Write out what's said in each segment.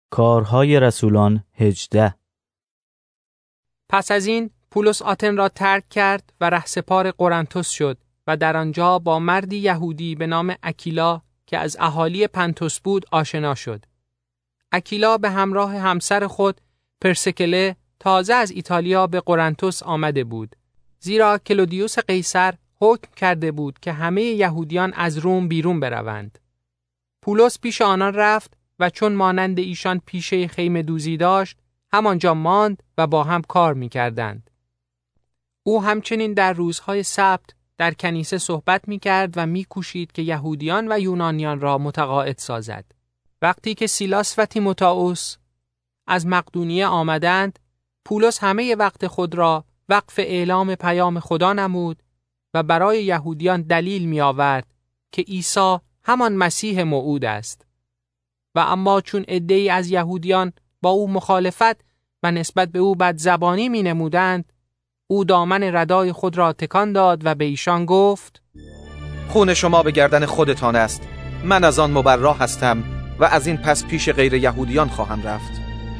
کارهای رسولان 18. پس از این پولس آتن را ترک کرد و رهسپار قرنتس شد و در آنجا با مردی یهودی به نام اکیلا که از اهالی پنتوس بود آشنا شد. اکیلا به همراه همسر خود پرسکله تازه از ایتالیا به قرنتس آمده بود، زیرا کلودیوس قیصر حکم کرده بود که همه یهودیان از روم بیرون بروند. پولس پیش آنان رفت و چون مانند ایشان پیشه خیمه دوزی داشت، همانجا ماند و با هم کار می‌کردند. او همچنین در روزهای سبت در کنیسه صحبت می‌کرد و می‌کوشید که یهودیان و یونانیان را متقاعد سازد. وقتی که سیلاس و تیموتائوس از مقدونیه آمدند، پولس همه وقت خود را وقف اعلام پیام خدا نمود و برای یهودیان دلیل می‌آورد که عیسی همان مسیح موعود است. و اما چون عده‌ای از یهودیان با او مخالفت و نسبت به او بدزبانی می‌نمودند، او دامن ردای خود را تکان داد و به ایشان گفت: خون شما به گردن خودتان است. من از آن مبرا هستم و از این پس پیش غیر یهودیان خواهم رفت.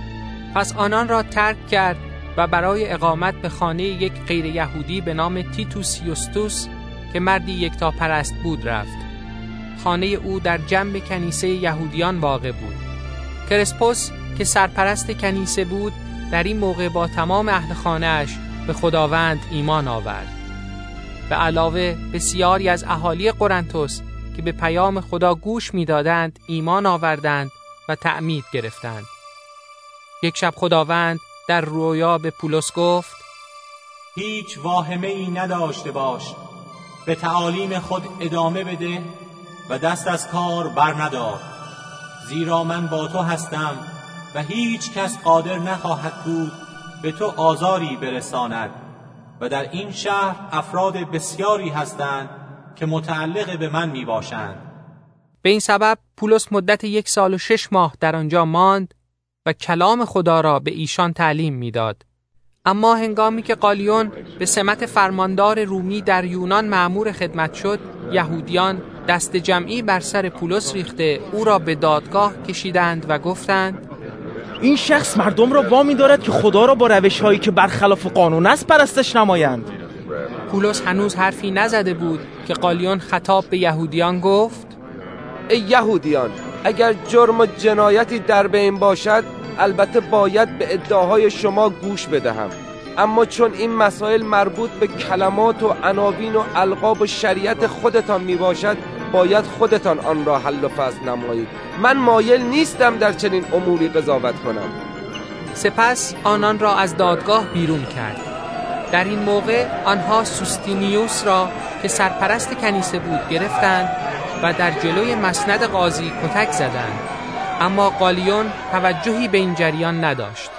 پس آنان را ترک کرد و برای اقامت به خانه یک غیر یهودی به نام تیتوس یوستوس که مردی یکتاپرست بود رفت. خانه او در جنب کنیسه یهودیان واقع بود. کرسپوس که سرپرست کنیسه بود در این موقع با تمام اهل خانه‌اش به خداوند ایمان آورد. به علاوه بسیاری از اهالی قرنتس که به پیام خدا گوش می‌دادند ایمان آوردند و تعمید گرفتند. یک شب خداوند در رویا به پولس گفت: هیچ واهمه‌ای نداشته باش، به تعالیم خود ادامه بده و دست از کار بر ندار، زیرا من با تو هستم و هیچ کس قادر نخواهد بود به تو آزاری برساند و در این شهر افراد بسیاری هستند که متعلق به من می باشند. به این سبب پولس مدت 1 سال و 6 ماه در آنجا ماند و کلام خدا را به ایشان تعلیم میداد. اما هنگامی که قالیون به سمت فرماندار رومی در یونان مأمور خدمت شد، یهودیان دست جمعی بر سر پولس ریخته او را به دادگاه کشیدند و گفتند: این شخص مردم را وامی دارد که خدا را با روش‌هایی که برخلاف قانون است پرستش نمایند. پولس هنوز حرفی نزده بود که قالیون خطاب به یهودیان گفت: ای یهودیان، اگر جرم و جنایتی در بین باشد البته باید به ادعاهای شما گوش بدهم، اما چون این مسائل مربوط به کلمات و عناوین و القاب و شریعت خودتان می باشد باید خودتان آن را حل و فصل نمایید. من مایل نیستم در چنین اموری قضاوت کنم. سپس آنان را از دادگاه بیرون کرد. در این موقع آنها سوستینیوس را که سرپرست کنیسه بود گرفتند و در جلوی مسند قاضی کتک زدند، اما قالیون توجهی به این جریان نداشت.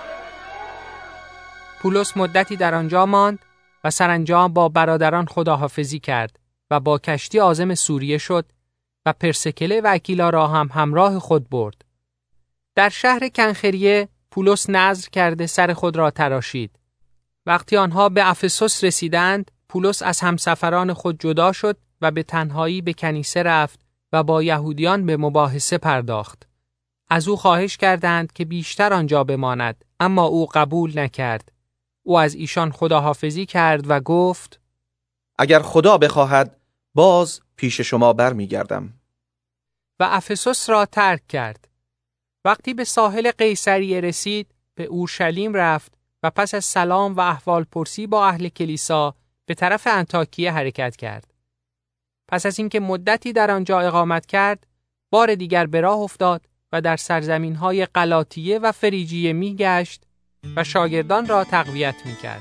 پولس مدتی در آنجا ماند و سرانجام با برادران خداحافظی کرد و با کشتی عازم سوریه شد و پرسکله و اکیلا را هم همراه خود برد. در شهر کنخریه پولس نذر کرده سر خود را تراشید. وقتی آنها به افسوس رسیدند، پولس از همسفران خود جدا شد و به تنهایی به کنیسه رفت و با یهودیان به مباحثه پرداخت. از او خواهش کردند که بیشتر آنجا بماند، اما او قبول نکرد. او از ایشان خداحافظی کرد و گفت: اگر خدا بخواهد باز پیش شما برمیگردم. و افسوس را ترک کرد. وقتی به ساحل قیصریه رسید، به اورشلیم رفت و پس از سلام و احوال پرسی با اهل کلیسا به طرف انطاکیه حرکت کرد. پس از اینکه مدتی در آنجا اقامت کرد، بار دیگر به راه افتاد و در سرزمین‌های غلاطیه و فریجیه می‌گشت و شاگردان را تقویت می‌کرد.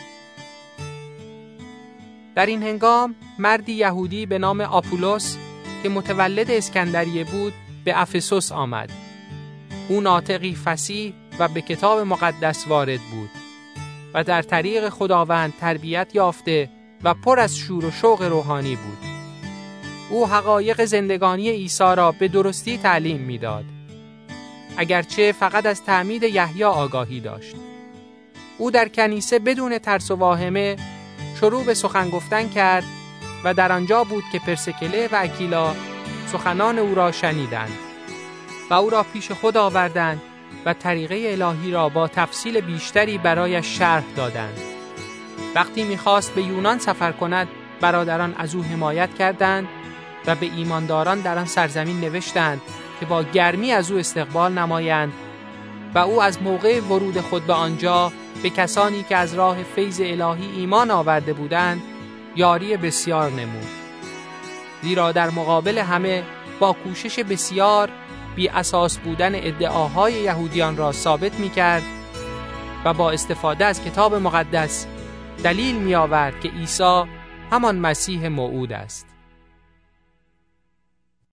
در این هنگام مردی یهودی به نام آپولوس که متولد اسکندریه بود به افسوس آمد. او ناطقی فصیح و به کتاب مقدس وارد بود و در طریق خداوند تربیت یافته و پر از شور و شوق روحانی بود. او حقایق زندگانی عیسی را به درستی تعلیم می‌داد، اگرچه فقط از تعمید یحیی آگاهی داشت. او در کنیسه بدون ترس و واهمه شروع به سخن گفتن کرد و در آنجا بود که پرسکله و اکیلا سخنان او را شنیدند و او را پیش خود آوردند و طریقه الهی را با تفصیل بیشتری برایش شرح دادند. وقتی می‌خواست به یونان سفر کند، برادران از او حمایت کردند و به ایمانداران در آن سرزمین نوشتند که با گرمی از او استقبال نمایند و او از موقع ورود خود به آنجا به کسانی که از راه فیض الهی ایمان آورده بودند یاری بسیار نمود. زیرا در مقابل همه با کوشش بسیار بی اساس بودن ادعاهای یهودیان را ثابت می کرد و با استفاده از کتاب مقدس دلیل می آورد که عیسی همان مسیح موعود است.